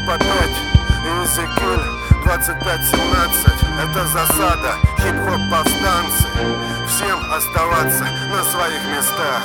Хип-хоп опять, Изекиль 2517. Это засада, хип-хоп повстанцы. Всем оставаться на своих местах.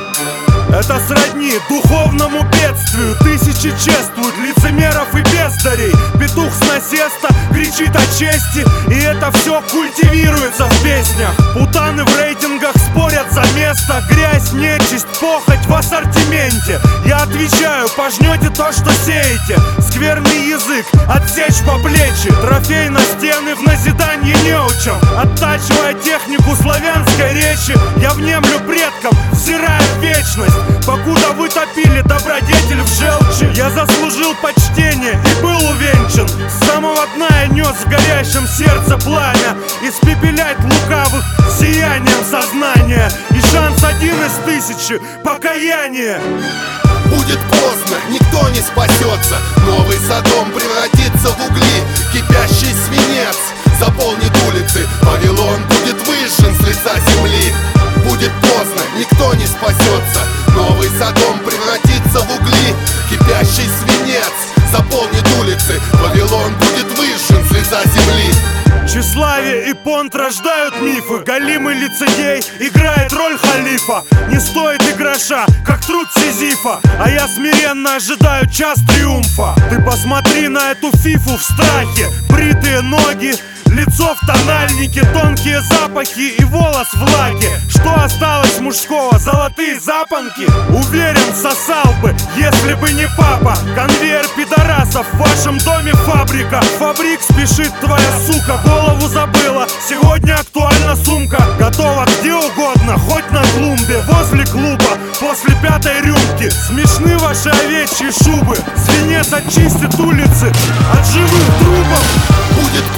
Это сродни духовному бедствию. Тысячи чествуют лицемеров и бездарей. Петух с насеста кричит о чести, и это все культивируется в песнях. Путаны в рейтингах спорят за место. Грязь, нечисть, похоть в ассортименте. Я отвечаю, пожнете то, что сеете. Скверный язык отсечь по плечи. Трофей на стены в назиданье неучам. Оттачивая технику славянской речи, я внемлю предкам, взирая в вечность. Покуда вы топили добродетель в желчи, я заслужил почтение и был увенчан. С самого дна я нес в горящем сердце пламя. Испепелять лукавых сиянием сознания. И шанс один из тысячи — покаяние. Будет поздно, никто не спасется. Новый Содом превратится в угли. Кипящий свинец заполнит улицы. Вавилон будет выжжен с лица земли. Будет поздно, никто не спасется. Новый Содом превратится в угли. Кипящий свинец заполнит улицы. Вавилон будет выжжен с лица земли. Тщеславие и понт рождают мифы. Галимый лицедей играет роль халифа. Не стоит и гроша, как труд Сизифа. А я смиренно ожидаю час триумфа. Ты посмотри на эту фифу в страхе. Бритые ноги, лицо в тональнике, тонкие запахи и волос в лаке. Что осталось мужского? Золотые запонки? Уверен, сосал бы, если бы не папа. Конвейер пидорасов, в вашем доме фабрика. Фабрик спешит твоя сука, голову забыла. Сегодня актуальна сумка. Готова где угодно, хоть на клумбе, возле клуба, после пятой рюмки. Смешны ваши овечьи шубы. Свинец очистит улицы от живых трупов. Будет